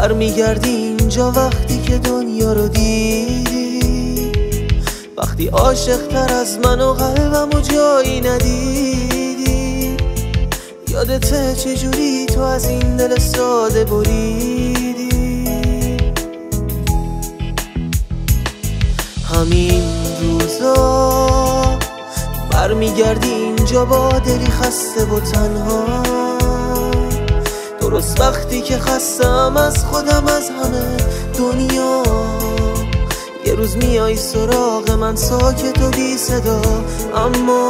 برمیگردی اینجا وقتی که دنیا رو دیدی، وقتی عاشق تر از من و قلبمو جایی ندیدی. یادته چجوری تو از این دل ساده بریدی؟ همین روزا برمیگردی اینجا با دلی خسته و تنها، درست وقتی که خستم از خودم از همه دنیا. یه روز میای سراغ من ساکت و بی صدا، اما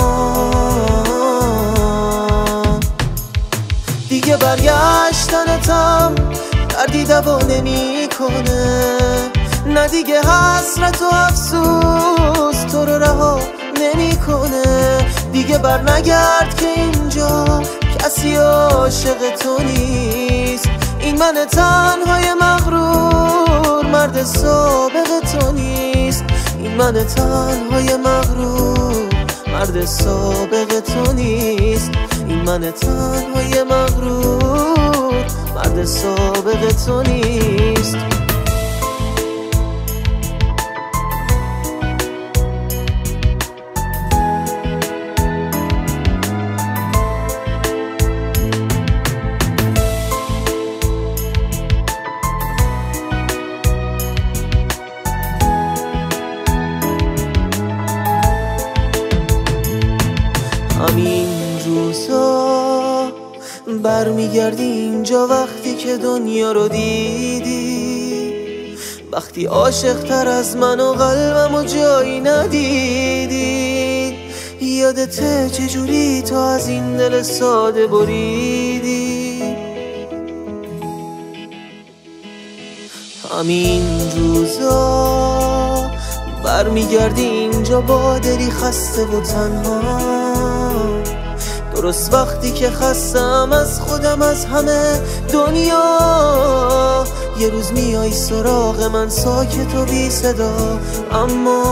دیگه برگشتنتم دردی دوا نمی کنه، نه دیگه حسرت و افسوس تو رو رها نمی کنه. دیگه بر نگرد که اینجا کسی عاشق تو نیست. این من تنهای مغرور مرد سابق تو نیست. این من تنهای مغرور مرد سابق تو نیست. این من تنهای مغرور مرد سابق تو نیست. همین روزا برمیگردی اینجا وقتی که دنیا رو دیدی، وقتی عاشق تر از من و قلبمو جایی ندیدی. یادته چجوری تو از این دل ساده بریدی؟ همین روزا برمیگردی اینجا با دلی خسته و تنها، درست وقتی که خستم از خودم از همه دنیا. یه روز میای سراغ من ساکت و بی صدا، اما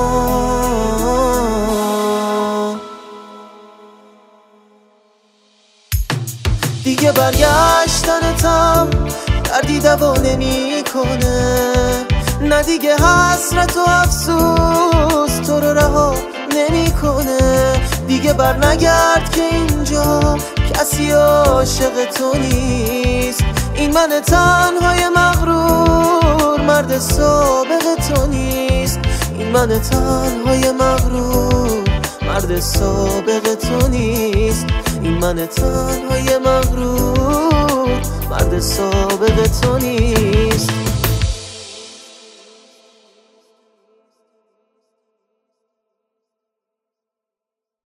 دیگه برگشتنتم دردی دوا نمی کنه، نه دیگه حسرت و افسوس تو رو رها نمی کنه. دیگه بر نگرد که اینجا کسی عاشق تو نیست. این من تنهای مغرور مرد سابق تو نیست. این من تنهای مغرور مرد سابق تو نیست. این من تنهای مغرور مرد سابق تو نیست.